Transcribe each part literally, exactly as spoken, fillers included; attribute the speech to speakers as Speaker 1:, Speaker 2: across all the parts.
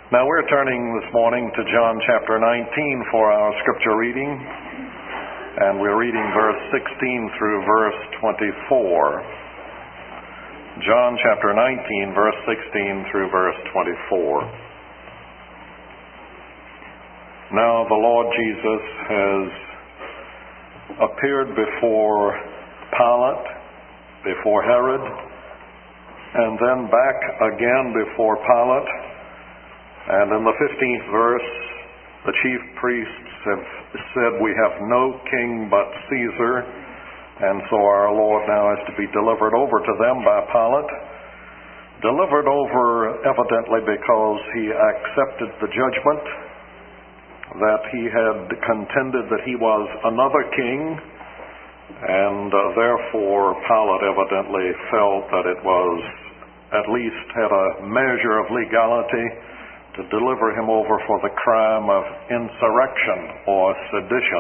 Speaker 1: Now we're turning this morning to John chapter nineteen for our scripture reading, and we're reading verse sixteen through verse twenty-four. John chapter nineteen, verse sixteen through verse twenty-four. Now the Lord Jesus has appeared before Pilate, before Herod, and then back again before Pilate. And in the fifteenth verse, the chief priests have said, "We have no king but Caesar," and so our Lord now is to be delivered over to them by Pilate. Delivered over evidently because he accepted the judgment, that he had contended that he was another king, and uh, therefore Pilate evidently felt that it was, at least had a measure of legality to deliver him over for the crime of insurrection or sedition.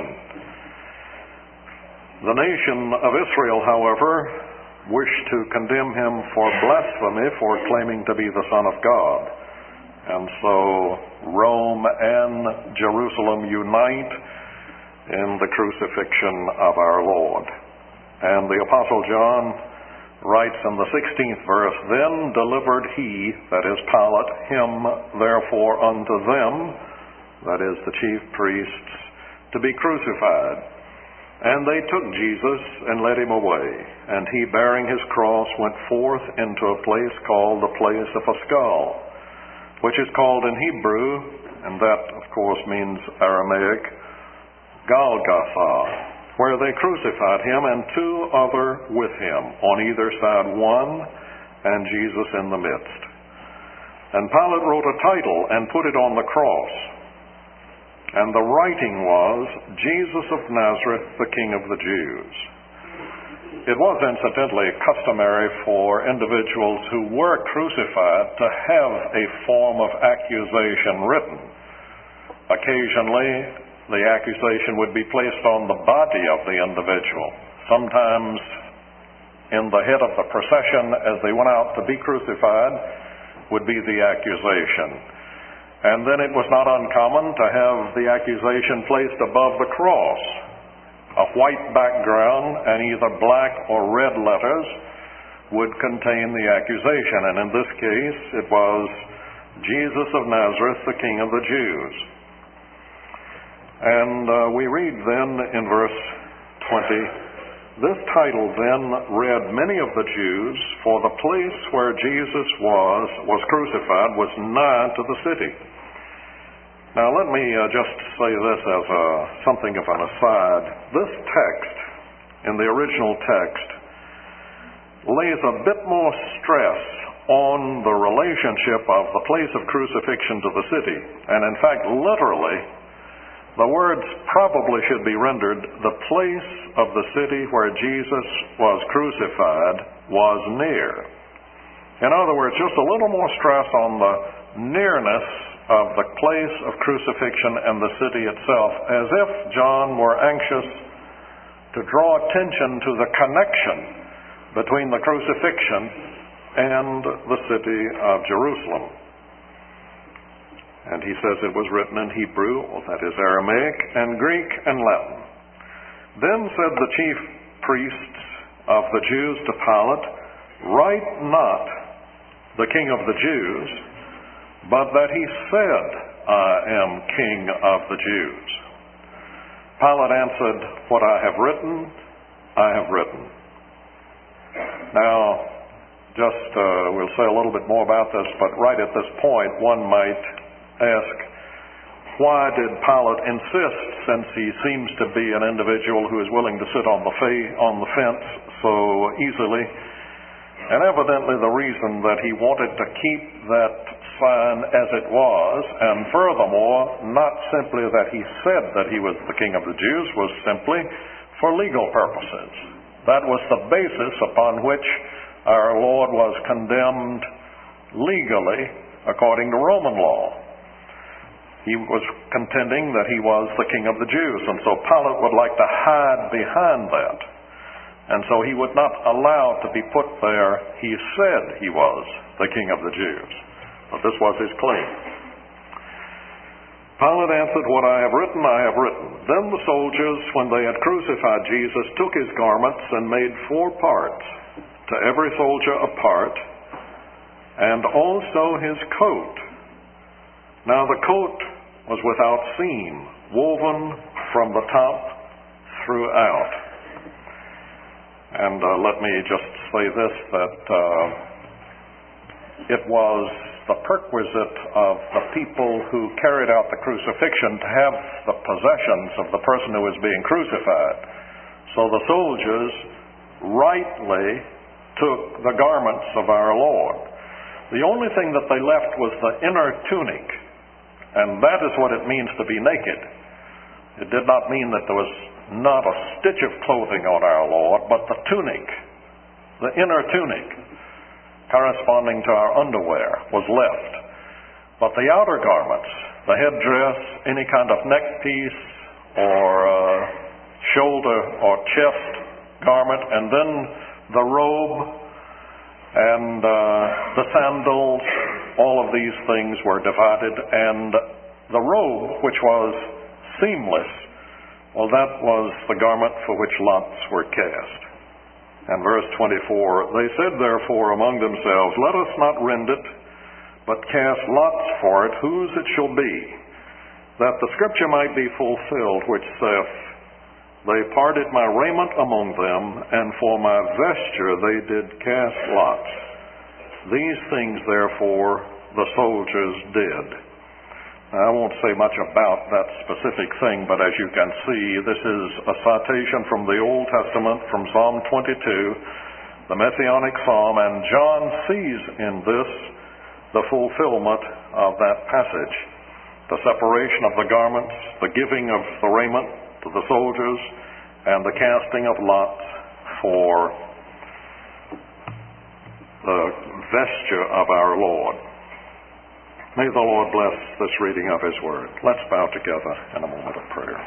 Speaker 1: The nation of Israel, however, wished to condemn him for blasphemy for claiming to be the Son of God. And so Rome and Jerusalem unite in the crucifixion of our Lord. And the Apostle John writes in the sixteenth verse, "Then delivered he," that is Pilate, "him therefore unto them," that is the chief priests, "to be crucified. And they took Jesus and led him away. And he, bearing his cross, went forth into a place called the place of a skull, which is called in Hebrew," and that of course means Aramaic, "Golgotha, where they crucified him and two other with him, on either side one, and Jesus in the midst. And Pilate wrote a title and put it on the cross. And the writing was, Jesus of Nazareth, the King of the Jews." It was incidentally customary for individuals who were crucified to have a form of accusation written. Occasionally, the accusation would be placed on the body of the individual. Sometimes in the head of the procession as they went out to be crucified would be the accusation. And then it was not uncommon to have the accusation placed above the cross. A white background and either black or red letters would contain the accusation. And in this case, it was Jesus of Nazareth, the King of the Jews. And uh, we read then in verse twenty, "This title then read many of the Jews, for the place where Jesus was, was crucified, was nigh to the city." Now let me uh, just say this as a, something of an aside. This text, in the original text, lays a bit more stress on the relationship of the place of crucifixion to the city. And in fact, literally, the words probably should be rendered, "The place of the city where Jesus was crucified was near." In other words, just a little more stress on the nearness of the place of crucifixion and the city itself, as if John were anxious to draw attention to the connection between the crucifixion and the city of Jerusalem. And he says it was written in Hebrew, that is Aramaic, and Greek and Latin. "Then said the chief priests of the Jews to Pilate, Write not, the King of the Jews, but that he said, I am King of the Jews. Pilate answered, What I have written, I have written." Now, just uh, we'll say a little bit more about this, but right at this point, one might ask, why did Pilate insist, since he seems to be an individual who is willing to sit on the fa- on the fence so easily? And evidently the reason that he wanted to keep that sign as it was, and furthermore, not simply that he said that he was the King of the Jews, was simply for legal purposes. That was the basis upon which our Lord was condemned legally according to Roman law. He was contending that he was the King of the Jews, and so Pilate would like to hide behind that. And so he would not allow to be put there, he said he was the King of the Jews. But this was his claim. Pilate answered, "What I have written, I have written." Then the soldiers, when they had crucified Jesus, took his garments and made four parts, to every soldier a part, and also his coat. Now the coat was without seam, woven from the top throughout. And uh, let me just say this, that uh, it was the perquisite of the people who carried out the crucifixion to have the possessions of the person who was being crucified. So the soldiers rightly took the garments of our Lord. The only thing that they left was the inner tunic, and that is what it means to be naked. It did not mean that there was not a stitch of clothing on our Lord, but the tunic, the inner tunic, corresponding to our underwear, was left. But the outer garments, the headdress, any kind of neck piece or uh, shoulder or chest garment, and then the robe and uh, the sandals, all of these things were divided. And the robe, which was seamless, well, that was the garment for which lots were cast. And verse twenty-four, they said therefore among themselves, let us not rend it, but cast lots for it, whose it shall be, that the scripture might be fulfilled, which saith, they parted my raiment among them, and for my vesture they did cast lots. These things therefore the soldiers did. Now, I won't say much about that specific thing, but as you can see, this is a citation from the Old Testament, from Psalm twenty-two, the Messianic Psalm, and John sees in this the fulfillment of that passage. The separation of the garments, the giving of the raiment to the soldiers, and the casting of lots for the vesture of our Lord. May the Lord bless this reading of His Word. Let's bow together in a moment of prayer.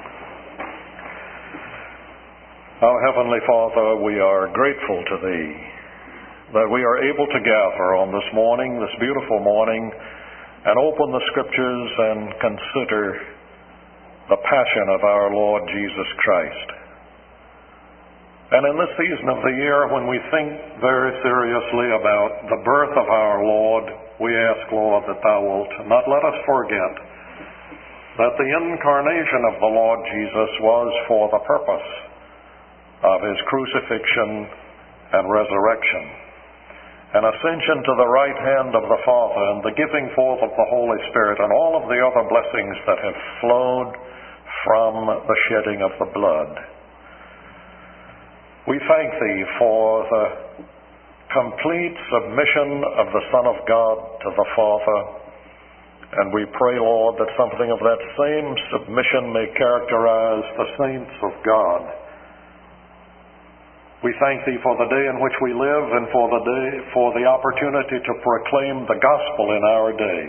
Speaker 1: Our Heavenly Father, we are grateful to Thee that we are able to gather on this morning, this beautiful morning, and open the Scriptures and consider the passion of our Lord Jesus Christ. And in this season of the year, when we think very seriously about the birth of our Lord, we ask, Lord, that Thou wilt not let us forget that the incarnation of the Lord Jesus was for the purpose of His crucifixion and resurrection, an ascension to the right hand of the Father, and the giving forth of the Holy Spirit, and all of the other blessings that have flowed from the shedding of the blood. We thank Thee for the complete submission of the Son of God to the Father, and we pray, Lord, that something of that same submission may characterize the saints of God. We thank Thee for the day in which we live, and for the day, for the opportunity to proclaim the gospel in our day.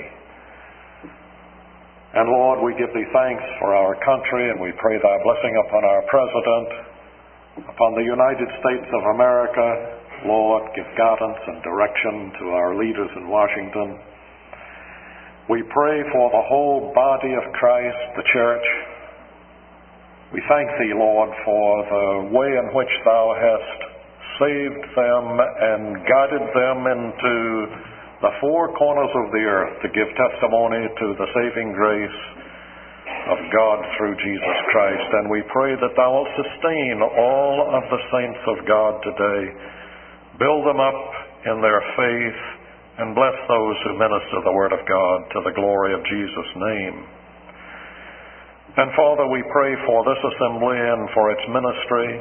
Speaker 1: And Lord, we give Thee thanks for our country, and we pray Thy blessing upon our President, upon the United States of America. Lord, give guidance and direction to our leaders in Washington. We pray for the whole body of Christ, the church. We thank Thee, Lord, for the way in which Thou hast saved them and guided them into the four corners of the earth to give testimony to the saving grace of God through Jesus Christ. And we pray that Thou wilt sustain all of the saints of God today. Build them up in their faith, and bless those who minister the Word of God to the glory of Jesus' name. And Father, we pray for this assembly and for its ministry,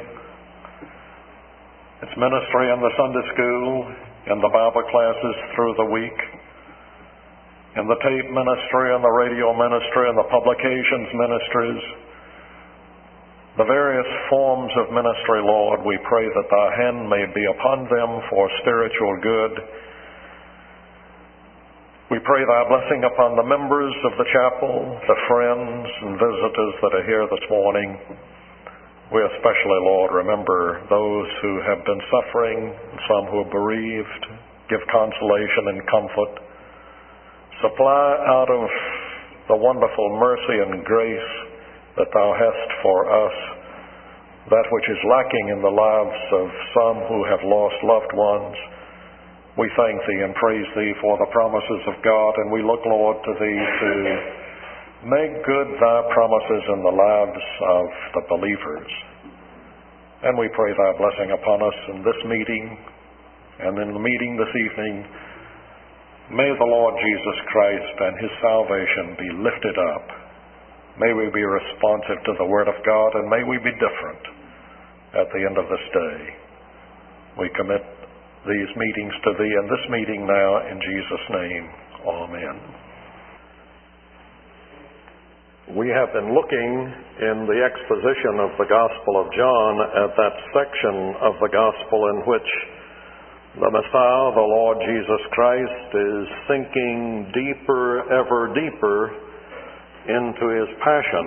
Speaker 1: its ministry in the Sunday school, in the Bible classes through the week, in the tape ministry and the radio ministry and the publications ministries, the various forms of ministry, Lord. We pray that Thy hand may be upon them for spiritual good. We pray Thy blessing upon the members of the chapel, the friends and visitors that are here this morning. We especially, Lord, remember those who have been suffering, some who are bereaved. Give consolation and comfort. Supply out of the wonderful mercy and grace that thou hast for us, that which is lacking in the lives of some who have lost loved ones. We thank thee and praise thee for the promises of God, and we look, Lord, to thee to make good thy promises in the lives of the believers. And we pray thy blessing upon us in this meeting and in the meeting this evening. May the Lord Jesus Christ and his salvation be lifted up. May we be responsive to the Word of God, and may we be different at the end of this day. We commit these meetings to thee, and this meeting now in Jesus' name. Amen. We have been looking in the exposition of the Gospel of John at that section of the Gospel in which the Messiah, the Lord Jesus Christ, is sinking deeper, ever deeper into his passion.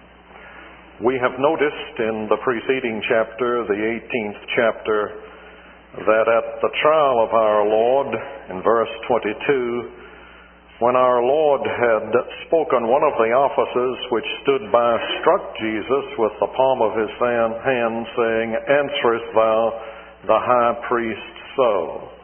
Speaker 1: We have noticed in the preceding chapter, the eighteenth chapter, that at the trial of our Lord, in verse twenty-two, when our Lord had spoken, one of the officers which stood by struck Jesus with the palm of his hand, saying, "Answerest thou the high priest so?"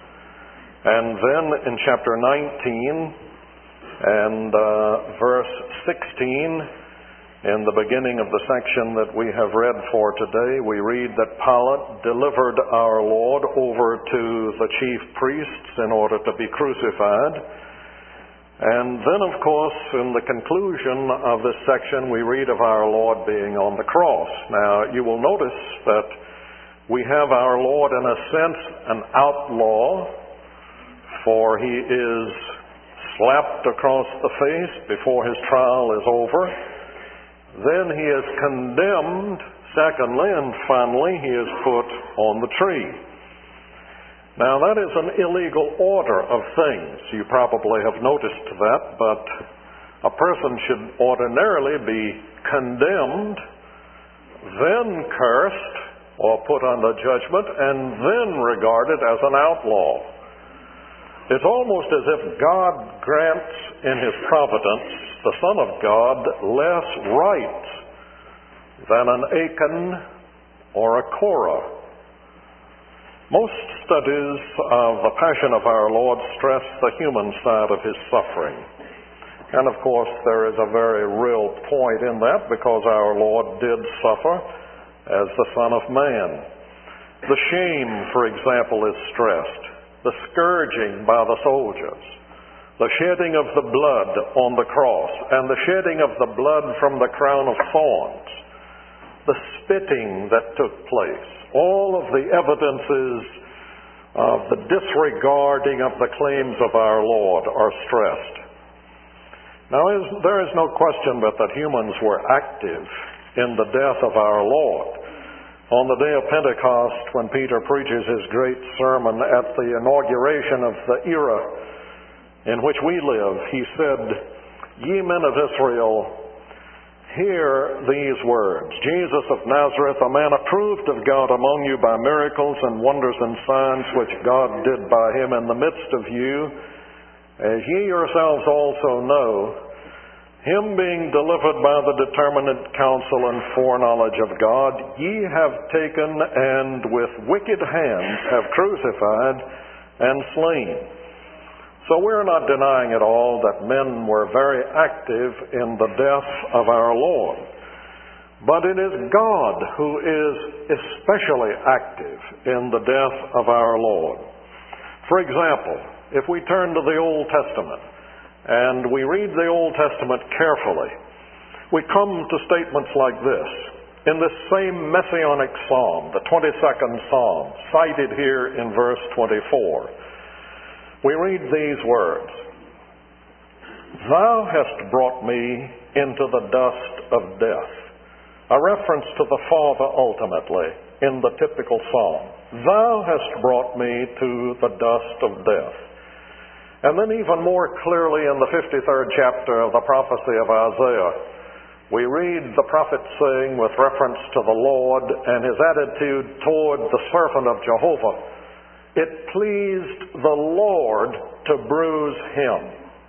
Speaker 1: And then in chapter nineteen and uh, verse sixteen, in the beginning of the section that we have read for today, we read that Pilate delivered our Lord over to the chief priests in order to be crucified. And then, of course, in the conclusion of this section, we read of our Lord being on the cross. Now, you will notice that we have our Lord, in a sense, an outlaw, for he is slapped across the face before his trial is over. Then he is condemned. Secondly, and finally, he is put on the tree. Now, that is an illegal order of things. You probably have noticed that, but a person should ordinarily be condemned, then cursed, or put under judgment, and then regarded as an outlaw. It's almost as if God grants in his providence the Son of God less rights than an Achan or a Korah. Most studies of the Passion of our Lord stress the human side of his suffering. And of course, there is a very real point in that, because our Lord did suffer as the Son of Man. The shame, for example, is stressed. The scourging by the soldiers. The shedding of the blood on the cross, and the shedding of the blood from the crown of thorns. The spitting that took place. All of the evidences of the disregarding of the claims of our Lord are stressed. Now, there is no question but that humans were active in the death of our Lord. On the day of Pentecost, when Peter preaches his great sermon at the inauguration of the era in which we live, he said, "Ye men of Israel, hear these words. Jesus of Nazareth, a man approved of God among you by miracles and wonders and signs which God did by him in the midst of you, as ye yourselves also know, him being delivered by the determinate counsel and foreknowledge of God, ye have taken and with wicked hands have crucified and slain." So we're not denying at all that men were very active in the death of our Lord. But it is God who is especially active in the death of our Lord. For example, if we turn to the Old Testament and we read the Old Testament carefully, we come to statements like this. In this same messianic psalm, the twenty-second psalm, cited here in verse twenty-four, we read these words, "Thou hast brought me into the dust of death." A reference to the Father ultimately in the typical psalm. "Thou hast brought me to the dust of death." And then even more clearly in the fifty-third chapter of the prophecy of Isaiah, we read the prophet saying with reference to the Lord and his attitude toward the servant of Jehovah, "It pleased the Lord to bruise him."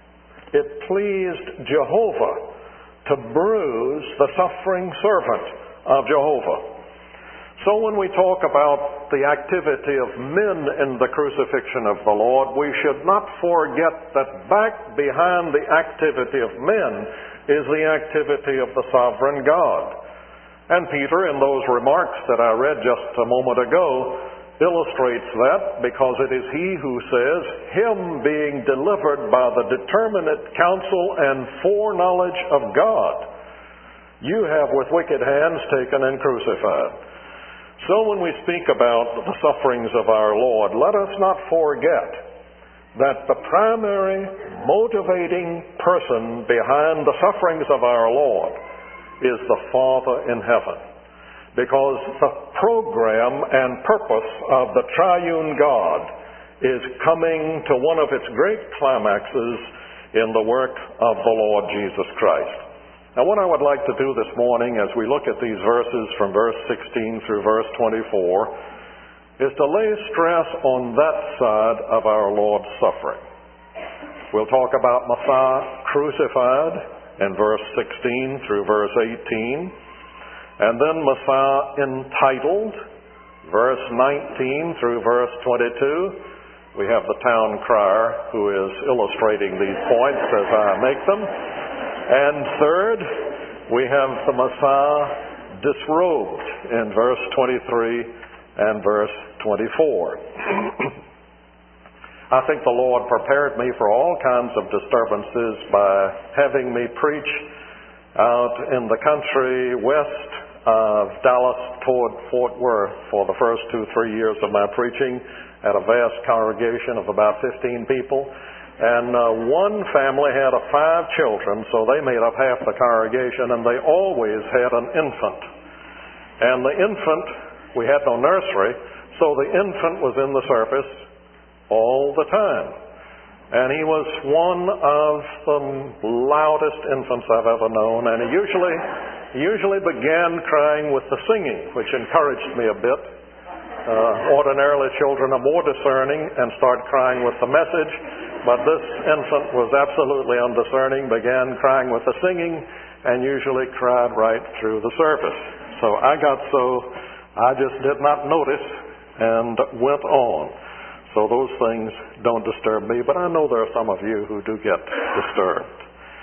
Speaker 1: it pleased Jehovah to bruise the suffering servant of Jehovah. So when we talk about the activity of men in the crucifixion of the Lord, we should not forget that back behind the activity of men is the activity of the sovereign God. And Peter, in those remarks that I read just a moment ago, illustrates that, because it is he who says, him being delivered by the determinate counsel and foreknowledge of God, you have with wicked hands taken and crucified. So when we speak about the sufferings of our Lord, let us not forget that the primary motivating person behind the sufferings of our Lord is the Father in heaven. Because the program and purpose of the triune God is coming to one of its great climaxes in the work of the Lord Jesus Christ. Now, what I would like to do this morning as we look at these verses from verse sixteen through verse twenty-four is to lay stress on that side of our Lord's suffering. We'll talk about Messiah crucified in verse sixteen through verse eighteen, and then Messiah entitled, verse nineteen through verse twenty-two. We have the town crier who is illustrating these points as I make them. And third, we have the Messiah disrobed in verse twenty-three and verse twenty-four. I think the Lord prepared me for all kinds of disturbances by having me preach out in the country west of Dallas toward Fort Worth for the first two, three years of my preaching at a vast congregation of about fifteen people. And uh, one family had uh, five children, so they made up half the congregation, and they always had an infant. And the infant, we had no nursery, so the infant was in the service all the time. And he was one of the loudest infants I've ever known, and he usually, he usually began crying with the singing, which encouraged me a bit. Uh, ordinarily, children are more discerning and start crying with the message. But this infant was absolutely undiscerning, began crying with the singing, and usually cried right through the service. So I got so, I just did not notice and went on. So those things don't disturb me, but I know there are some of you who do get disturbed.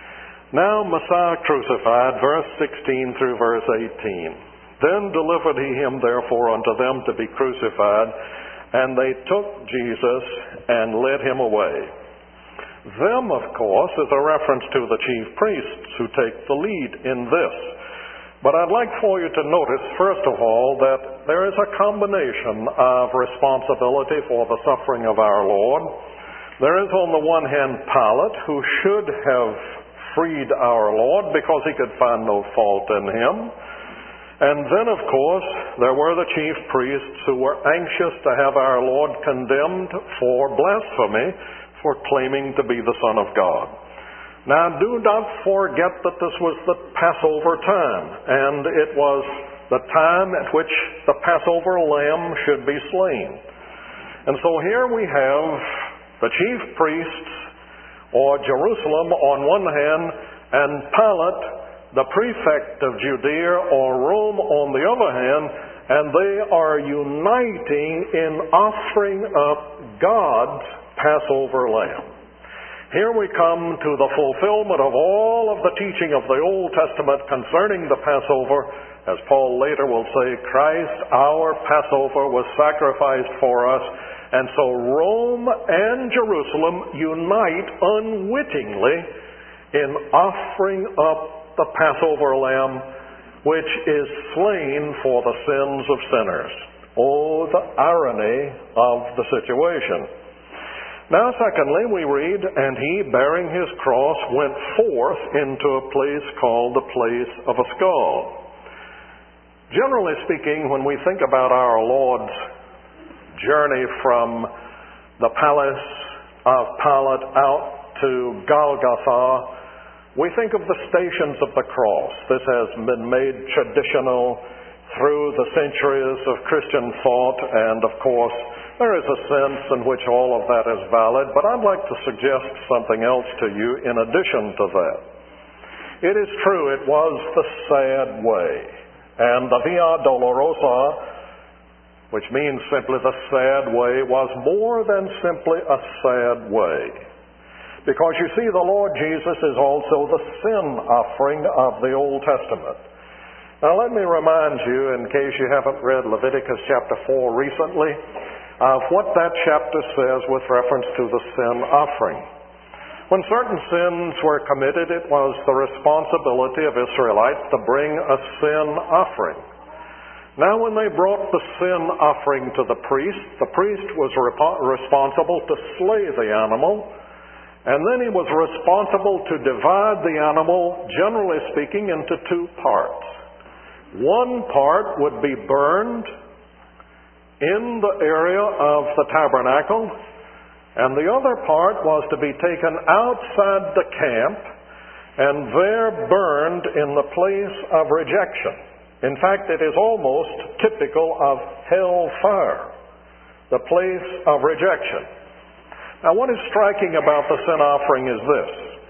Speaker 1: Now Messiah crucified, verse sixteen through verse eighteen. Then delivered he him therefore unto them to be crucified, and they took Jesus and led him away. Them, of course, is a reference to the chief priests who take the lead in this. But I'd like for you to notice, first of all, that there is a combination of responsibility for the suffering of our Lord. There is, on the one hand, Pilate, who should have freed our Lord because he could find no fault in him. And then, of course, there were the chief priests who were anxious to have our Lord condemned for blasphemy, for claiming to be the Son of God. Now, do not forget that this was the Passover time, and it was the time at which the Passover lamb should be slain. And so here we have the chief priests, or Jerusalem on one hand, and Pilate, the prefect of Judea, or Rome on the other hand, and they are uniting in offering up God's Passover lamb. Here we come to the fulfillment of all of the teaching of the Old Testament concerning the Passover. As Paul later will say, Christ, our Passover, was sacrificed for us. And so Rome and Jerusalem unite unwittingly in offering up the Passover lamb, which is slain for the sins of sinners. Oh, the irony of the situation. Now, secondly, we read, and he, bearing his cross, went forth into a place called the place of a skull. Generally speaking, when we think about our Lord's journey from the palace of Pilate out to Golgotha, we think of the stations of the cross. This has been made traditional through the centuries of Christian thought, and of course, There is a sense in which all of that is valid, but I'd like to suggest something else to you in addition to that. It is true, it was the sad way. And the Via Dolorosa, which means simply the sad way, was more than simply a sad way. Because you see, the Lord Jesus is also the sin offering of the Old Testament. Now let me remind you, in case you haven't read Leviticus chapter four recently, of what that chapter says with reference to the sin offering. When certain sins were committed, it was the responsibility of Israelites to bring a sin offering. Now when they brought the sin offering to the priest, the priest was rep- responsible to slay the animal, and then he was responsible to divide the animal, generally speaking, into two parts. One part would be burned in the area of the tabernacle, and the other part was to be taken outside the camp and there burned in the place of rejection. In fact, it is almost typical of hell fire, the place of rejection. Now, what is striking about the sin offering is this,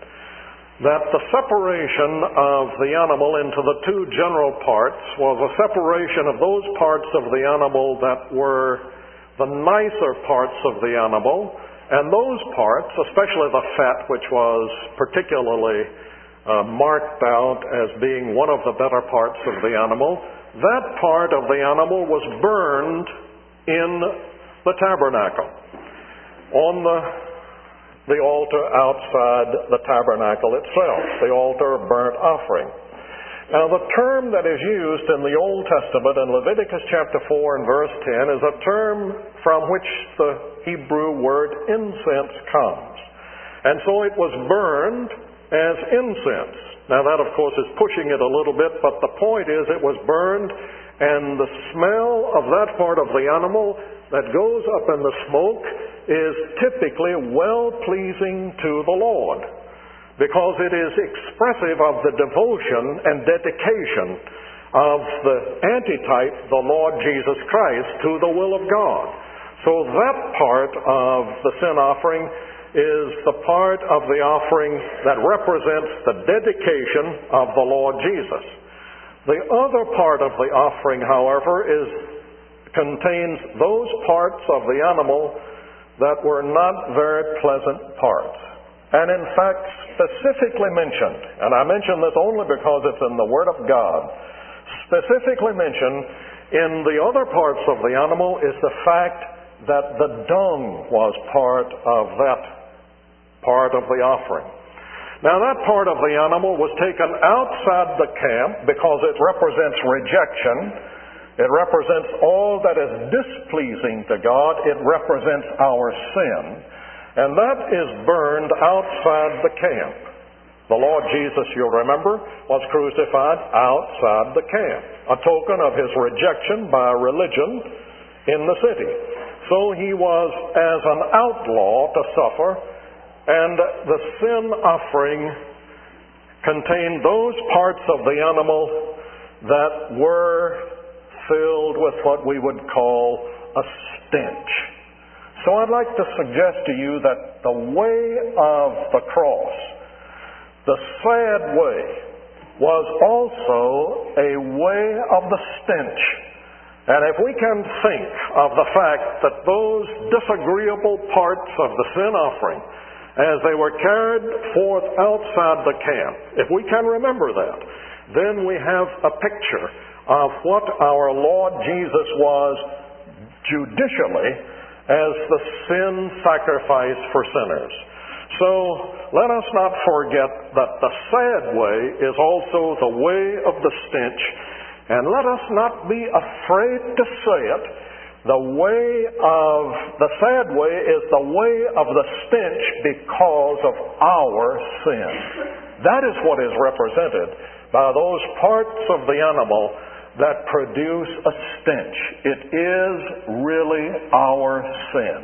Speaker 1: that the separation of the animal into the two general parts was a separation of those parts of the animal that were the nicer parts of the animal, and those parts, especially the fat, which was particularly uh, marked out as being one of the better parts of the animal, that part of the animal was burned in the tabernacle, on the, the altar outside the tabernacle itself, the altar of burnt offering. Now, the term that is used in the Old Testament in Leviticus chapter four and verse ten is a term from which the Hebrew word incense comes. And so it was burned as incense. Now, that, of course, is pushing it a little bit, but the point is it was burned, and the smell of that part of the animal that goes up in the smoke is typically well-pleasing to the Lord, because it is expressive of the devotion and dedication of the antitype, the Lord Jesus Christ, to the will of God. So that part of the sin offering is the part of the offering that represents the dedication of the Lord Jesus. The other part of the offering, however, is contains those parts of the animal that were not very pleasant parts. And in fact, specifically mentioned, and I mention this only because it's in the Word of God, specifically mentioned in the other parts of the animal is the fact that the dung was part of that part of the offering. Now, that part of the animal was taken outside the camp because it represents rejection. It represents all that is displeasing to God. It represents our sin. And that is burned outside the camp. The Lord Jesus, you'll remember, was crucified outside the camp, a token of his rejection by religion in the city. So he was as an outlaw to suffer, and the sin offering contained those parts of the animal that were filled with what we would call a stench. So I'd like to suggest to you that the way of the cross, the sad way, was also a way of the stench. And if we can think of the fact that those disagreeable parts of the sin offering, as they were carried forth outside the camp, if we can remember that, then we have a picture of what our Lord Jesus was judicially as the sin sacrifice for sinners. So let us not forget that the sad way is also the way of the stench, and let us not be afraid to say it. The way of the sad way is the way of the stench because of our sin. That is what is represented by those parts of the animal that produce a stench. It is really our sin.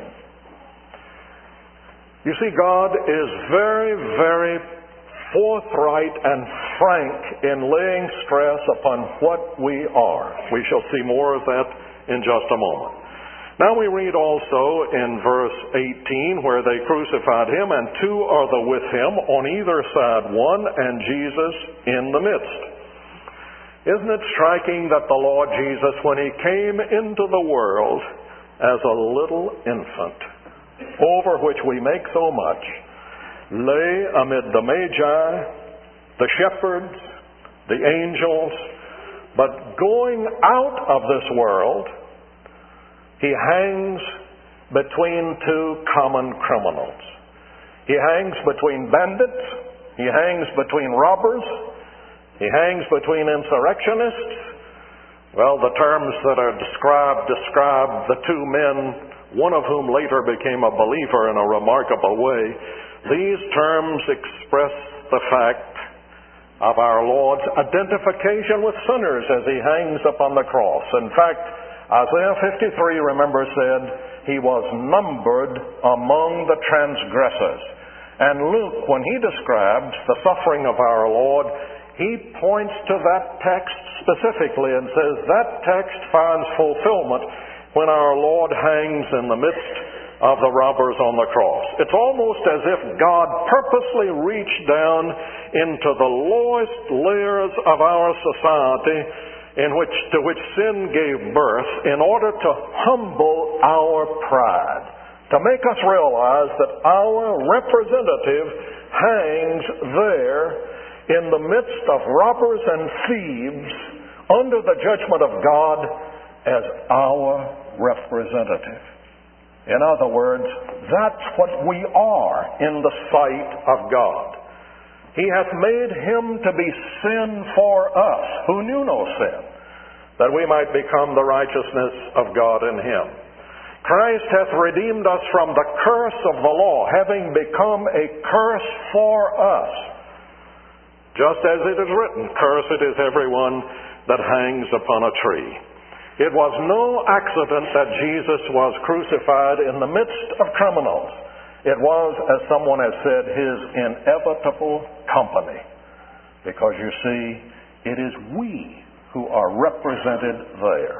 Speaker 1: You see, God is very, very forthright and frank in laying stress upon what we are. We shall see more of that in just a moment. Now we read also in verse eighteen where they crucified him, and two other with him, on either side one, and Jesus in the midst. Isn't it striking that the Lord Jesus, when he came into the world as a little infant, over which we make so much, lay amid the Magi, the shepherds, the angels, but going out of this world, he hangs between two common criminals. He hangs between bandits, he hangs between robbers, he hangs between insurrectionists. Well, the terms that are described describe the two men, one of whom later became a believer in a remarkable way. These terms express the fact of our Lord's identification with sinners as he hangs upon the cross. In fact, Isaiah fifty-three, remember, said he was numbered among the transgressors. And Luke, when he describes the suffering of our Lord, he points to that text specifically and says that text finds fulfillment when our Lord hangs in the midst of the robbers on the cross. It's almost as if God purposely reached down into the lowest layers of our society in which to which sin gave birth in order to humble our pride, to make us realize that our representative hangs there in the midst of robbers and thieves under the judgment of God as our representative. In other words, that's what we are in the sight of God. He hath made him to be sin for us, who knew no sin, that we might become the righteousness of God in him. Christ hath redeemed us from the curse of the law, having become a curse for us. Just as it is written, cursed is everyone that hangs upon a tree. It was no accident that Jesus was crucified in the midst of criminals. It was, as someone has said, his inevitable company. Because you see, it is we who are represented there.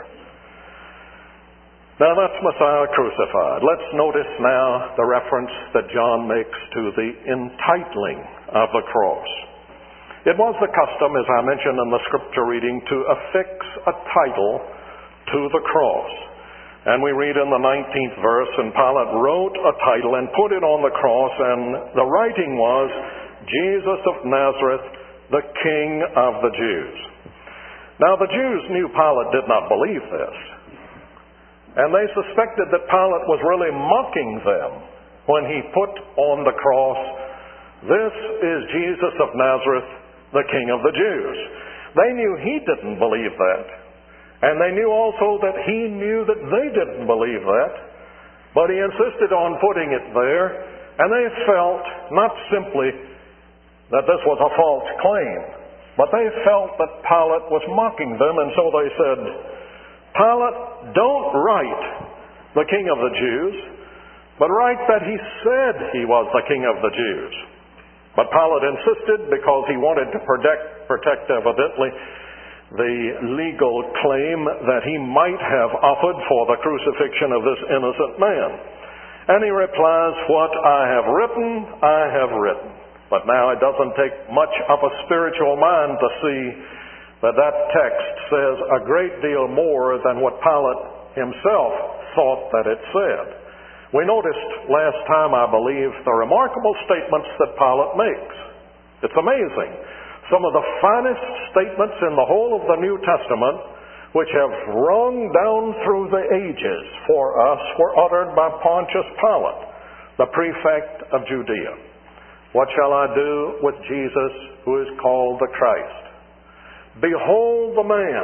Speaker 1: Now that's Messiah crucified. Let's notice now the reference that John makes to the entitling of the cross. It was the custom, as I mentioned in the scripture reading, to affix a title to the cross. And we read in the nineteenth verse, and Pilate wrote a title and put it on the cross, and the writing was, Jesus of Nazareth, the King of the Jews. Now the Jews knew Pilate did not believe this, and they suspected that Pilate was really mocking them when he put on the cross, this is Jesus of Nazareth, the King of the Jews. They knew he didn't believe that. And they knew also that he knew that they didn't believe that. But he insisted on putting it there. And they felt not simply that this was a false claim, but they felt that Pilate was mocking them. And so they said, Pilate, don't write the King of the Jews, but write that he said he was the King of the Jews. But Pilate insisted because he wanted to protect, protect evidently, the legal claim that he might have offered for the crucifixion of this innocent man. And he replies, what I have written, I have written. But now it doesn't take much of a spiritual mind to see that that text says a great deal more than what Pilate himself thought that it said. We noticed last time, I believe, the remarkable statements that Pilate makes. It's amazing. Some of the finest statements in the whole of the New Testament, which have rung down through the ages for us, were uttered by Pontius Pilate, the prefect of Judea. What shall I do with Jesus, who is called the Christ? Behold the man.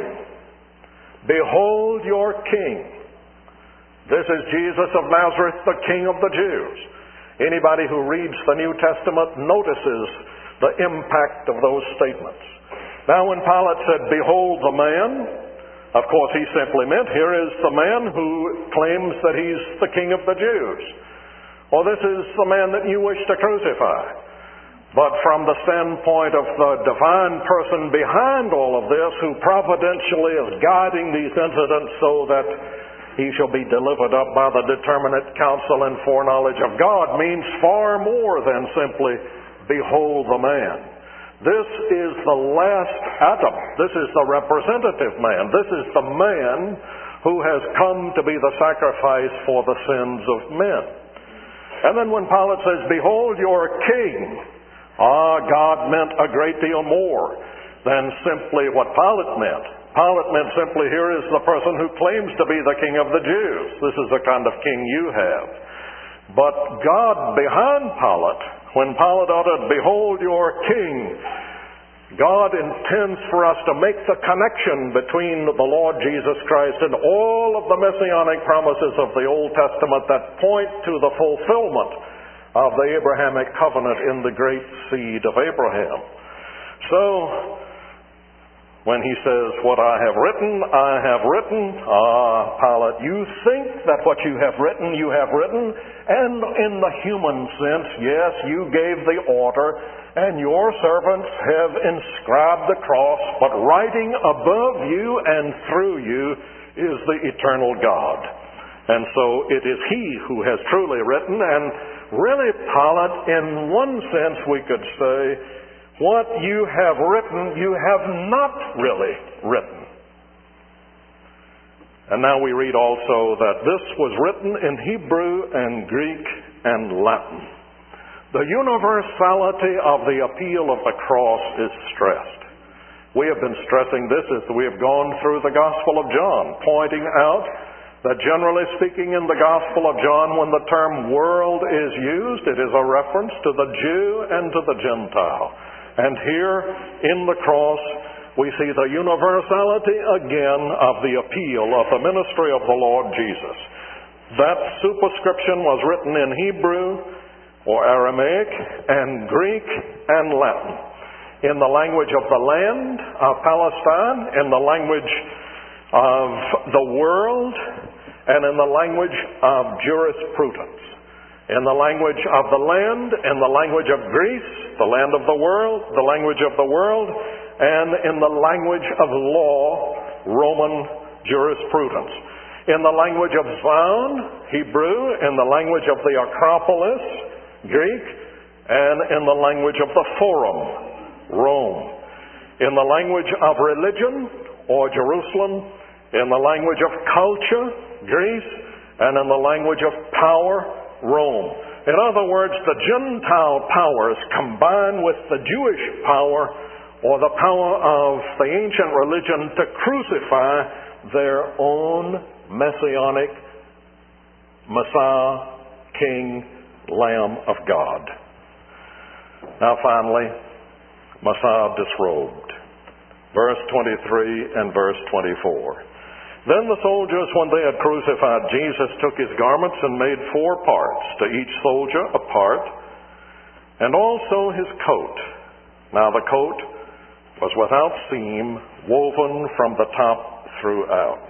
Speaker 1: Behold your King. This is Jesus of Nazareth, the King of the Jews. Anybody who reads the New Testament notices the impact of those statements. Now when Pilate said, behold the man, of course he simply meant, here is the man who claims that he's the King of the Jews. Or this is the man that you wish to crucify. But from the standpoint of the divine person behind all of this, who providentially is guiding these incidents so that he shall be delivered up by the determinate counsel and foreknowledge of God means far more than simply, behold the man. This is the last Adam. This is the representative man. This is the man who has come to be the sacrifice for the sins of men. And then when Pilate says, behold your king, ah, God meant a great deal more than simply what Pilate meant. Pilate meant simply, here is the person who claims to be the king of the Jews. This is the kind of king you have. But God behind Pilate, when Pilate uttered, behold your king, God intends for us to make the connection between the Lord Jesus Christ and all of the messianic promises of the Old Testament that point to the fulfillment of the Abrahamic covenant in the great seed of Abraham. So, when he says, what I have written, I have written, ah, Pilate, you think that what you have written, you have written, and in the human sense, yes, you gave the order, and your servants have inscribed the cross, but writing above you and through you is the eternal God. And so it is he who has truly written, and really, Pilate, in one sense we could say, what you have written, you have not really written. And now we read also that this was written in Hebrew and Greek and Latin. The universality of the appeal of the cross is stressed. We have been stressing this as we have gone through the Gospel of John, pointing out that generally speaking in the Gospel of John, when the term world is used, it is a reference to the Jew and to the Gentile. And here in the cross, we see the universality again of the appeal of the ministry of the Lord Jesus. That superscription was written in Hebrew or Aramaic and Greek and Latin. In the language of the land of Palestine, in the language of the world, and in the language of jurisprudence. In the language of the land, in the language of Greece, the land of the world, the language of the world, and in the language of law, Roman jurisprudence. In the language of Zion, Hebrew, in the language of the Acropolis, Greek, and in the language of the Forum, Rome. In the language of religion, or Jerusalem, in the language of culture, Greece, and in the language of power, Rome. In other words, the Gentile powers combine with the Jewish power or the power of the ancient religion to crucify their own messianic Messiah, King, Lamb of God. Now finally, Messiah disrobed. Verse twenty-three and verse twenty-four. Then the soldiers, when they had crucified Jesus, took his garments and made four parts, to each soldier a part, and also his coat. Now the coat was without seam, woven from the top throughout.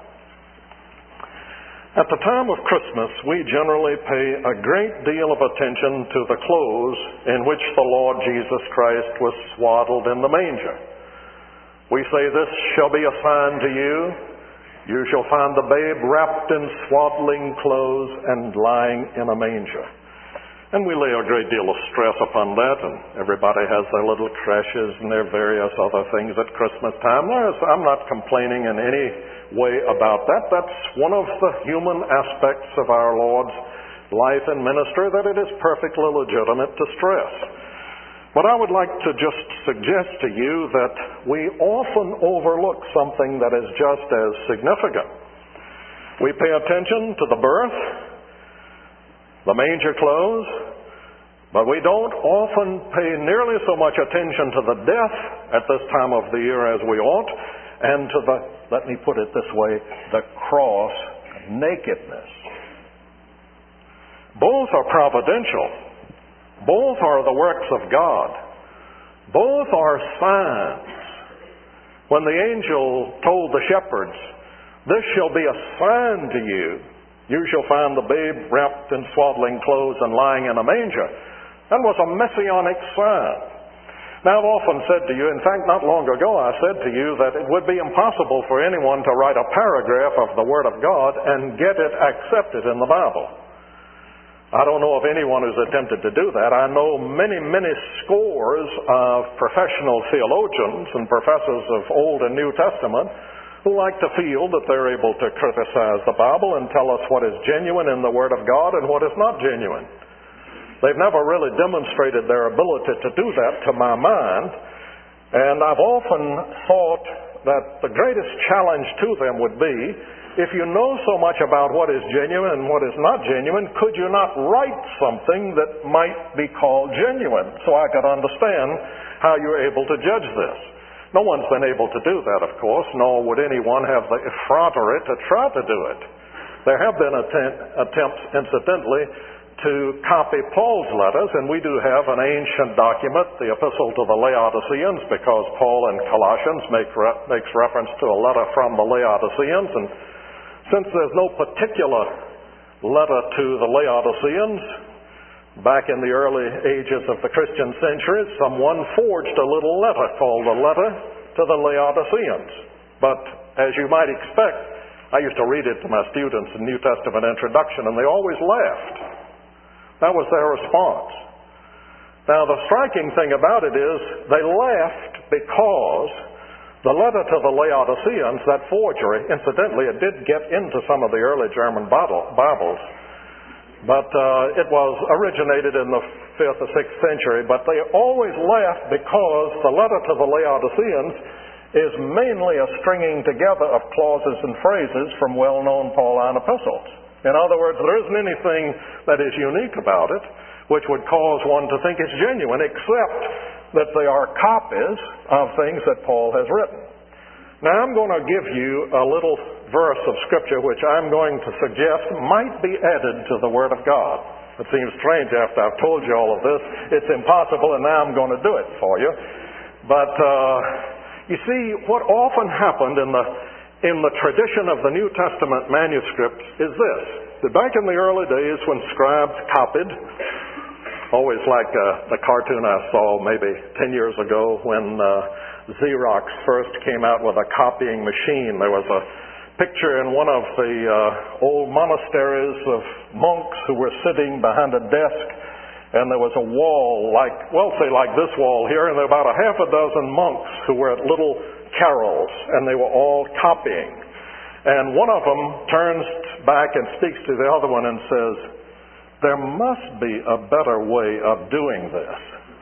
Speaker 1: At the time of Christmas, we generally pay a great deal of attention to the clothes in which the Lord Jesus Christ was swaddled in the manger. We say, this shall be a sign to you. You shall find the babe wrapped in swaddling clothes and lying in a manger. And we lay a great deal of stress upon that, and everybody has their little creches and their various other things at Christmas time. There's, I'm not complaining in any way about that. That's one of the human aspects of our Lord's life and ministry that it is perfectly legitimate to stress. But I would like to just suggest to you that we often overlook something that is just as significant. We pay attention to the birth, the manger clothes, but we don't often pay nearly so much attention to the death at this time of the year as we ought, and to the, let me put it this way, the cross nakedness. Both are providential. Both are the works of God. Both are signs. When the angel told the shepherds, this shall be a sign to you. You shall find the babe wrapped in swaddling clothes and lying in a manger. That was a messianic sign.
Speaker 2: Now, I've often said to you, in fact, not long ago, I said to you that it would be impossible for anyone to write a paragraph of the Word of God and get it accepted in the Bible. I don't know of anyone who's attempted to do that. I know many, many scores of professional theologians and professors of Old and New Testament who like to feel that they're able to criticize the Bible and tell us what is genuine in the Word of God and what is not genuine. They've never really demonstrated their ability to do that, to my mind. And I've often thought that the greatest challenge to them would be, if you know so much about what is genuine and what is not genuine, could you not write something that might be called genuine so I could understand how you're able to judge this? No one's been able to do that, of course, nor would anyone have the effrontery to try to do it. There have been attempt, attempts, incidentally, to copy Paul's letters, and we do have an ancient document, the Epistle to the Laodiceans, because Paul in Colossians make re- makes reference to a letter from the Laodiceans, and since there's no particular letter to the Laodiceans, back in the early ages of the Christian century, someone forged a little letter called the Letter to the Laodiceans. But as you might expect, I used to read it to my students in New Testament introduction, and they always laughed. That was their response. Now, the striking thing about it is they laughed because the letter to the Laodiceans, that forgery, incidentally, it did get into some of the early German Bibles, but uh, it was originated in the fifth or sixth century, but they always laughed because the letter to the Laodiceans is mainly a stringing together of clauses and phrases from well-known Pauline epistles. In other words, there isn't anything that is unique about it which would cause one to think it's genuine, except that they are copies of things that Paul has written. Now, I'm going to give you a little verse of Scripture which I'm going to suggest might be added to the Word of God. It seems strange after I've told you all of this. It's impossible, and now I'm going to do it for you. But uh, you see, what often happened in the in the tradition of the New Testament manuscripts is this. That back in the early days when scribes copied, always like uh, the cartoon I saw maybe ten years ago when uh, Xerox first came out with a copying machine. There was a picture in one of the uh, old monasteries of monks who were sitting behind a desk, and there was a wall like, well, say like this wall here, and there were about a half a dozen monks who were at little carols, and they were all copying. And one of them turns back and speaks to the other one and says, "There must be a better way of doing this."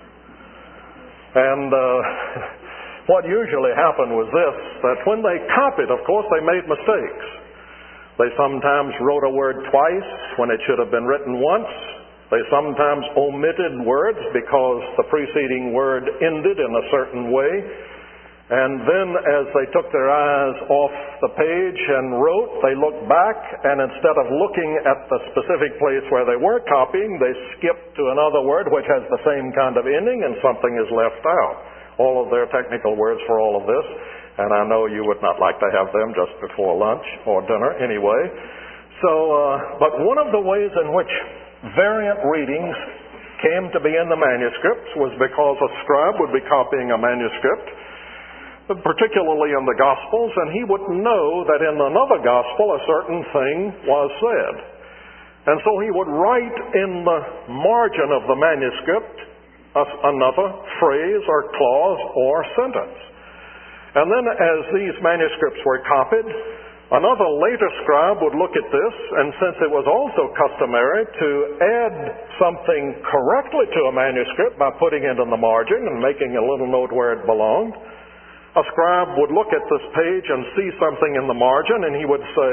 Speaker 2: And uh, what usually happened was this, that when they copied, of course, they made mistakes. They sometimes wrote a word twice when it should have been written once. They sometimes omitted words because the preceding word ended in a certain way. And then as they took their eyes off the page and wrote, they looked back, and instead of looking at the specific place where they were copying, they skipped to another word which has the same kind of ending, and something is left out. All of their technical words for all of this, and I know you would not like to have them just before lunch or dinner anyway. So, uh, but one of the ways in which variant readings came to be in the manuscripts was because a scribe would be copying a manuscript, particularly in the Gospels, and he would know that in another Gospel a certain thing was said. And so he would write in the margin of the manuscript another phrase or clause or sentence. And then as these manuscripts were copied, another later scribe would look at this, and since it was also customary to add something correctly to a manuscript by putting it in the margin and making a little note where it belonged, a scribe would look at this page and see something in the margin, and he would say,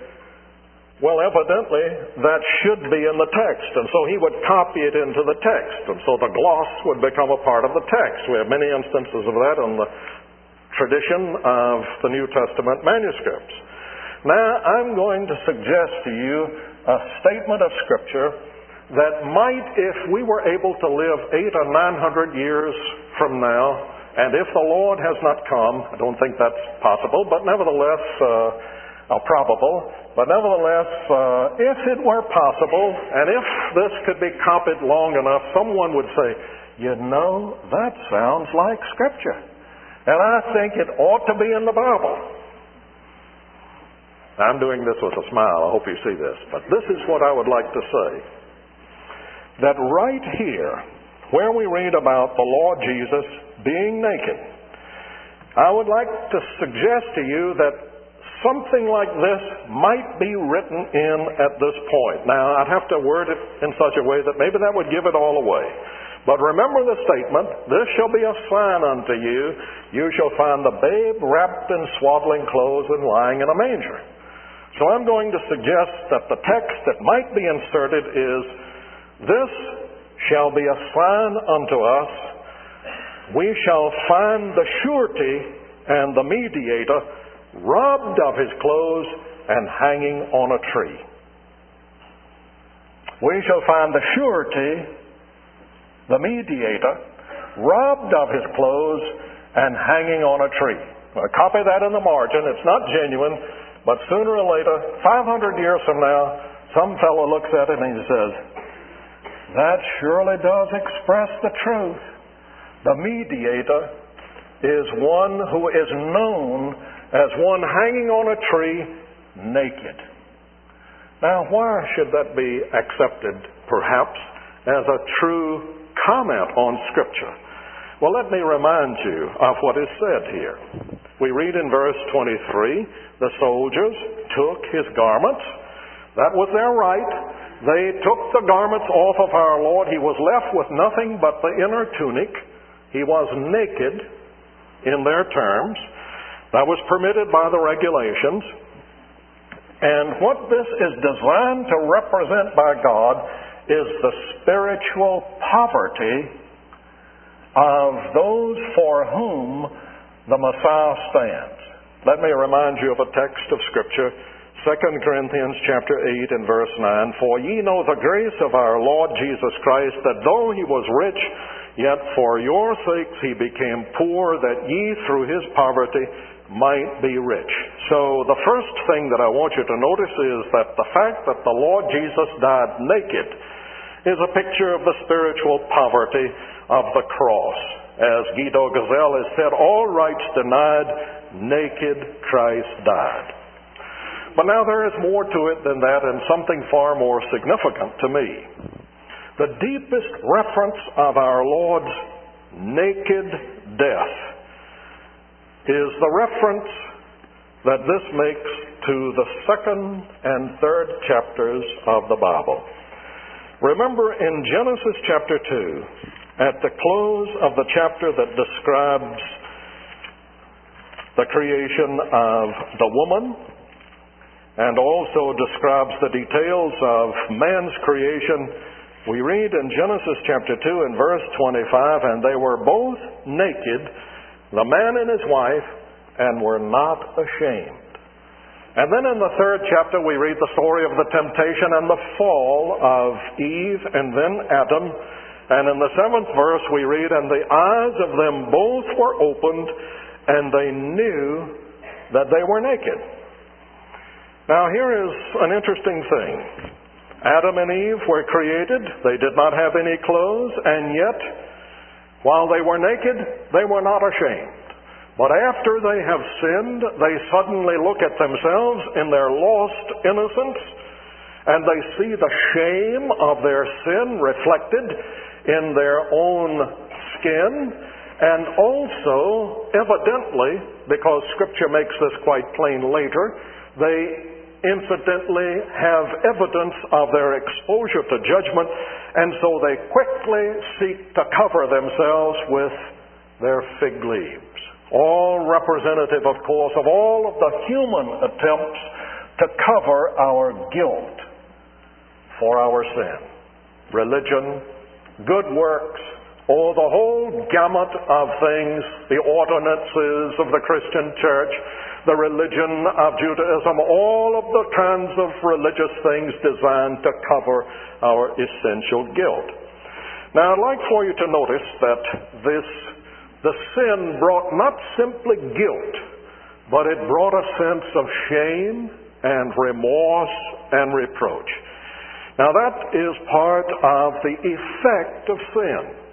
Speaker 2: well, evidently that should be in the text. And so he would copy it into the text. And so the gloss would become a part of the text. We have many instances of that in the tradition of the New Testament manuscripts. Now, I'm going to suggest to you a statement of Scripture that might, if we were able to live eight or nine hundred years from now, and if the Lord has not come, I don't think that's possible, but nevertheless, uh, uh, probable, but nevertheless, uh, if it were possible, and if this could be copied long enough, someone would say, You know, that sounds like Scripture. And I think it ought to be in the Bible. I'm doing this with a smile. I hope you see this. But this is what I would like to say. That right here, where we read about the Lord Jesus being naked, I would like to suggest to you that something like this might be written in at this point. Now, I'd have to word it in such a way that maybe that would give it all away. But remember the statement, "This shall be a sign unto you. You shall find the babe wrapped in swaddling clothes and lying in a manger." So I'm going to suggest that the text that might be inserted is, "This shall be a sign unto us. We shall find the surety and the mediator robbed of his clothes and hanging on a tree." We shall find the surety, the mediator, robbed of his clothes and hanging on a tree. Now, copy that in the margin. It's not genuine, but sooner or later, five hundred years from now, some fellow looks at it and he says, "That surely does express the truth. The mediator is one who is known as one hanging on a tree naked." Now, why should that be accepted, perhaps, as a true comment on Scripture? Well, let me remind you of what is said here. We read in verse twenty-three, "The soldiers took his garments." That was their right. They took the garments off of our Lord. He was left with nothing but the inner tunic. He was naked in their terms. That was permitted by the regulations. And what this is designed to represent by God is the spiritual poverty of those for whom the Messiah stands. Let me remind you of a text of Scripture, Second Corinthians chapter eight and verse nine. "For ye know the grace of our Lord Jesus Christ, that though he was rich, yet for your sakes he became poor, that ye through his poverty might be rich." So the first thing that I want you to notice is that the fact that the Lord Jesus died naked is a picture of the spiritual poverty of the cross. As Guido Gazelle has said, "All rights denied, naked Christ died." But now there is more to it than that, and something far more significant to me. The deepest reference of our Lord's naked death is the reference that this makes to the second and third chapters of the Bible. Remember in Genesis chapter two, at the close of the chapter that describes the creation of the woman and also describes the details of man's creation, we read in Genesis chapter two and verse twenty-five, "And they were both naked, the man and his wife, and were not ashamed." And then in the third chapter we read the story of the temptation and the fall of Eve and then Adam. And in the seventh verse we read, "And the eyes of them both were opened, and they knew that they were naked." Now here is an interesting thing. Adam and Eve were created. They did not have any clothes, and yet, while they were naked, they were not ashamed. But after they have sinned, they suddenly look at themselves in their lost innocence, and they see the shame of their sin reflected in their own skin, and also, evidently, because Scripture makes this quite plain later, they incidentally have evidence of their exposure to judgment, and so they quickly seek to cover themselves with their fig leaves. All representative, of course, of all of the human attempts to cover our guilt for our sin. Religion, good works, oh, the whole gamut of things, the ordinances of the Christian church, the religion of Judaism, all of the kinds of religious things designed to cover our essential guilt. Now, I'd like for you to notice that this the sin brought not simply guilt, but it brought a sense of shame and remorse and reproach. Now, that is part of the effect of sin.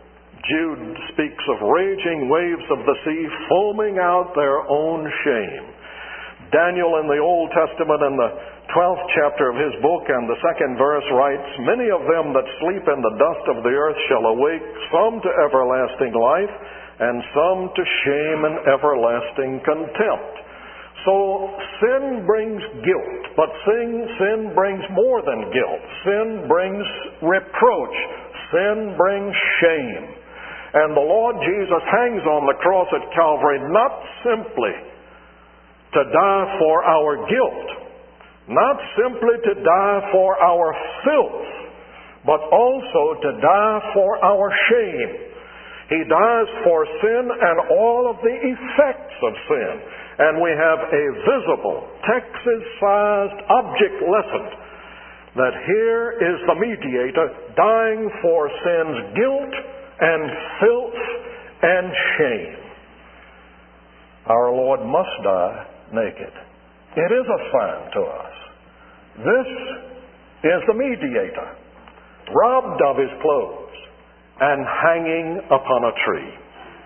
Speaker 2: Jude speaks of raging waves of the sea foaming out their own shame. Daniel in the Old Testament in the twelfth chapter of his book and the second verse writes, "Many of them that sleep in the dust of the earth shall awake, some to everlasting life, and some to shame and everlasting contempt." So sin brings guilt, but sin, sin brings more than guilt. Sin brings reproach. Sin brings shame. And the Lord Jesus hangs on the cross at Calvary not simply to die for our guilt, not simply to die for our filth, but also to die for our shame. He dies for sin and all of the effects of sin. And we have a visible, Texas-sized object lesson that here is the mediator dying for sin's guilt and filth and shame. Our Lord must die naked. It is a sign to us. This is the mediator, robbed of his clothes and hanging upon a tree.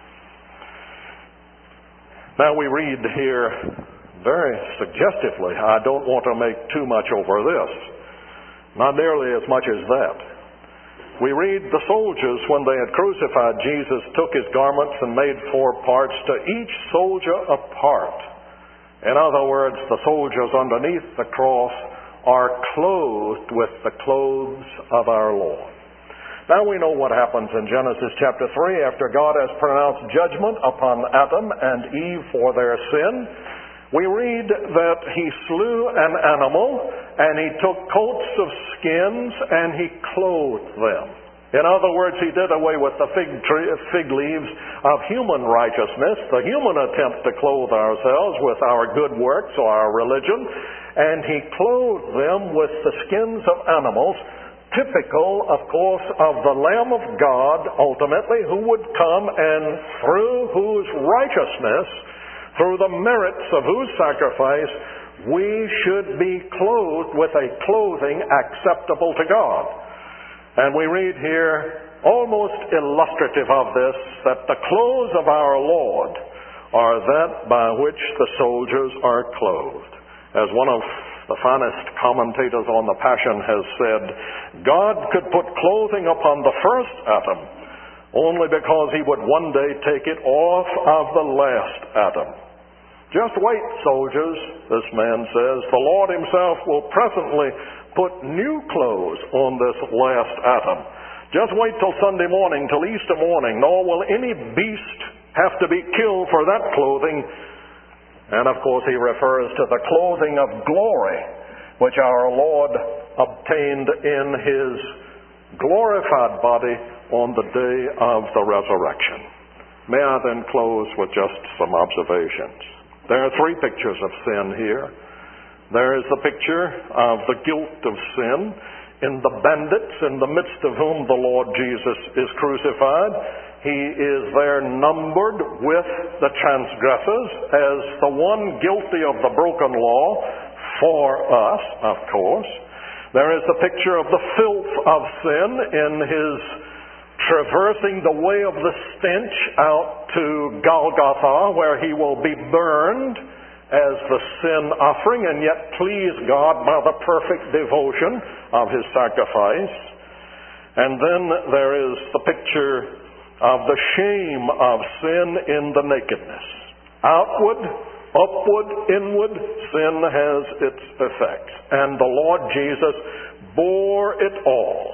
Speaker 2: Now we read here very suggestively, I don't want to make too much over this, not nearly as much as that. We read the soldiers, when they had crucified Jesus, took his garments and made four parts, to each soldier a part. In other words, the soldiers underneath the cross are clothed with the clothes of our Lord. Now we know what happens in Genesis chapter three after God has pronounced judgment upon Adam and Eve for their sin. We read that he slew an animal and he took coats of skins and he clothed them. In other words, he did away with the fig, tree, fig leaves of human righteousness, the human attempt to clothe ourselves with our good works or our religion, and he clothed them with the skins of animals, typical, of course, of the Lamb of God, ultimately, who would come and through whose righteousness, through the merits of whose sacrifice, we should be clothed with a clothing acceptable to God. And we read here, almost illustrative of this, that the clothes of our Lord are that by which the soldiers are clothed. As one of the finest commentators on the Passion has said, God could put clothing upon the first Adam only because he would one day take it off of the last Adam. Just wait, soldiers, this man says. The Lord himself will presently put new clothes on this last Adam. Just wait till Sunday morning, till Easter morning, nor will any beast have to be killed for that clothing. And of course he refers to the clothing of glory, which our Lord obtained in his glorified body on the day of the resurrection. May I then close with just some observations. There are three pictures of sin here. There is the picture of the guilt of sin in the bandits in the midst of whom the Lord Jesus is crucified. He is there numbered with the transgressors as the one guilty of the broken law for us, of course. There is the picture of the filth of sin in his traversing the way of the stench out to Golgotha, where he will be burned as the sin offering and yet please God by the perfect devotion of his sacrifice. And then there is the picture of the shame of sin in the nakedness. Outward, upward, inward, sin has its effects. And the Lord Jesus bore it all.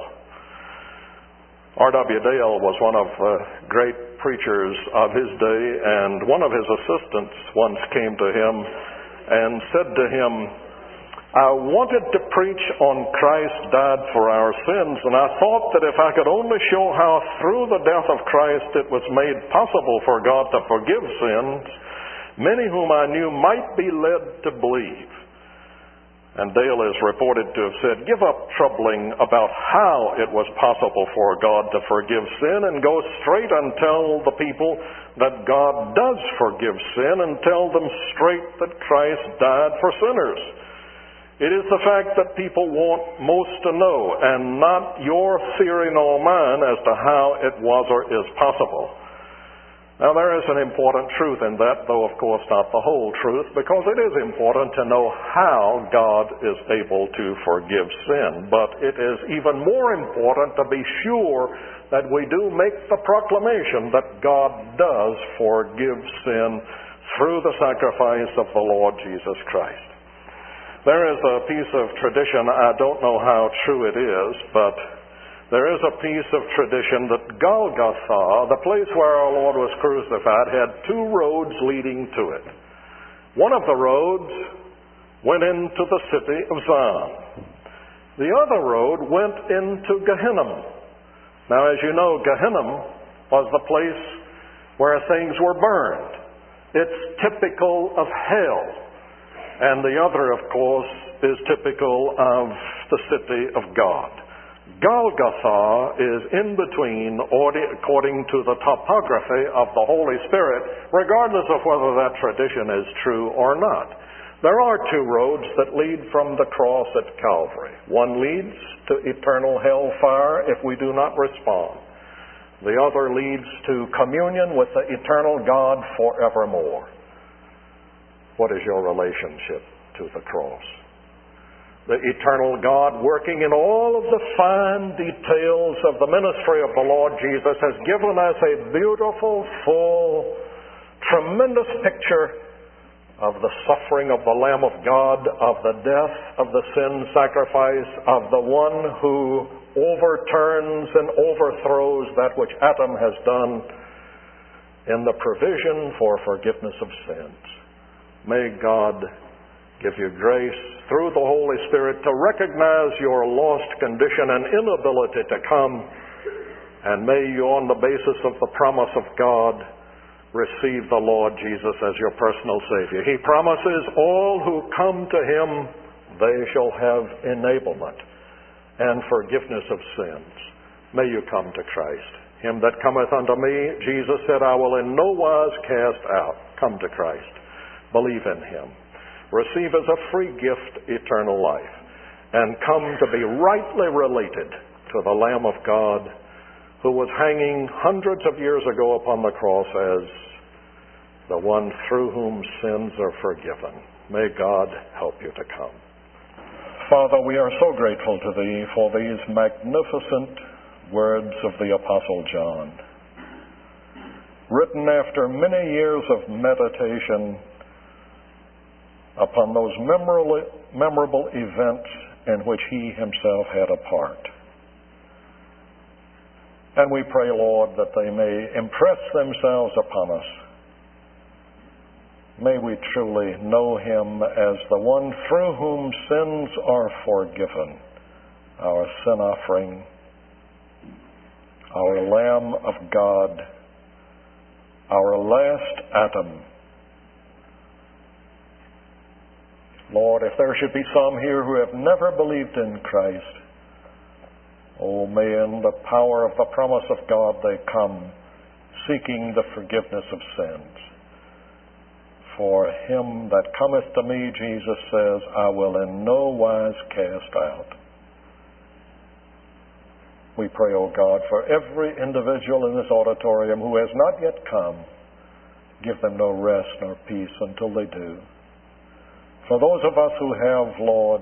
Speaker 2: R W Dale was one of the great preachers of his day, and one of his assistants once came to him and said to him, I wanted to preach on Christ died for our sins, and I thought that if I could only show how through the death of Christ it was made possible for God to forgive sins, many whom I knew might be led to believe. And Dale is reported to have said, give up troubling about how it was possible for God to forgive sin and go straight and tell the people that God does forgive sin and tell them straight that Christ died for sinners. It is the fact that people want most to know, and not your theory nor mine as to how it was or is possible. Now, there is an important truth in that, though of course not the whole truth, because it is important to know how God is able to forgive sin. But it is even more important to be sure that we do make the proclamation that God does forgive sin through the sacrifice of the Lord Jesus Christ. There is a piece of tradition, I don't know how true it is, but there is a piece of tradition that Golgotha, the place where our Lord was crucified, had two roads leading to it. One of the roads went into the city of Zion. The other road went into Gehenna. Now, as you know, Gehenna was the place where things were burned. It's typical of hell. And the other, of course, is typical of the city of God. Golgotha is in between, according to the topography of the Holy Spirit, regardless of whether that tradition is true or not. There are two roads that lead from the cross at Calvary. One leads to eternal hellfire if we do not respond. The other leads to communion with the eternal God forevermore. What is your relationship to the cross? The eternal God, working in all of the fine details of the ministry of the Lord Jesus, has given us a beautiful, full, tremendous picture of the suffering of the Lamb of God, of the death of the sin sacrifice, of the one who overturns and overthrows that which Adam has done in the provision for forgiveness of sins. May God give you grace through the Holy Spirit to recognize your lost condition and inability to come, and may you, on the basis of the promise of God, receive the Lord Jesus as your personal Savior. He promises all who come to Him, they shall have enablement and forgiveness of sins. May you come to Christ. Him that cometh unto me, Jesus said, I will in no wise cast out. Come to Christ. Believe in Him. Receive as a free gift eternal life. And come to be rightly related to the Lamb of God who was hanging hundreds of years ago upon the cross as the one through whom sins are forgiven. May God help you to come.
Speaker 3: Father, we are so grateful to Thee for these magnificent words of the Apostle John, written after many years of meditation upon those memorable, memorable events in which he himself had a part. And we pray, Lord, that they may impress themselves upon us. May we truly know Him as the one through whom sins are forgiven, our sin offering, our Lamb of God, our last Adam. Lord, if there should be some here who have never believed in Christ, oh, may in the power of the promise of God they come, seeking the forgiveness of sins. For him that cometh to me, Jesus says, I will in no wise cast out. We pray, O God, for every individual in this auditorium who has not yet come, give them no rest nor peace until they do. For those of us who have, Lord,